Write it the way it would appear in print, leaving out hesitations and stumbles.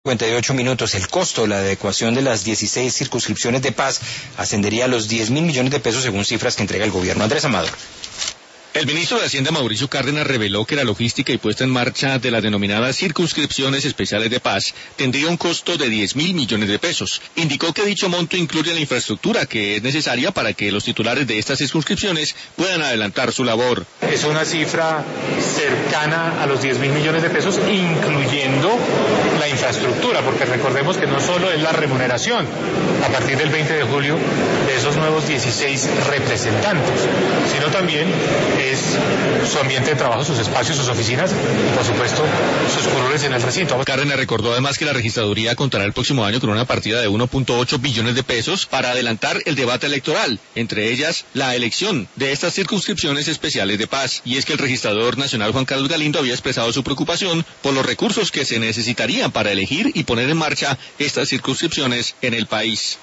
58 minutos. El costo de la adecuación de las 16 circunscripciones de paz ascendería a los 10.000 millones de pesos según cifras que entrega el gobierno. Andrés Amador. El ministro de Hacienda, Mauricio Cárdenas, reveló que la logística y puesta en marcha de las denominadas circunscripciones especiales de paz tendría un costo de 10.000 millones de pesos. Indicó que dicho monto incluye la infraestructura que es necesaria para que los titulares de estas circunscripciones puedan adelantar su labor. Es una cifra cercana a los 10.000 millones de pesos, incluyendo la infraestructura, porque recordemos que no solo es la remuneración a partir del 20 de julio de esos nuevos 16 representantes, sino también es su ambiente de trabajo, sus espacios, sus oficinas y, por supuesto, sus curules en el recinto. Cárdenas recordó además que la registraduría contará el próximo año con una partida de 1.8 billones de pesos para adelantar el debate electoral, entre ellas la elección de estas circunscripciones especiales de paz. Y es que el registrador nacional Juan Carlos Galindo había expresado su preocupación por los recursos que se necesitarían para elegir y poner en marcha estas circunscripciones en el país.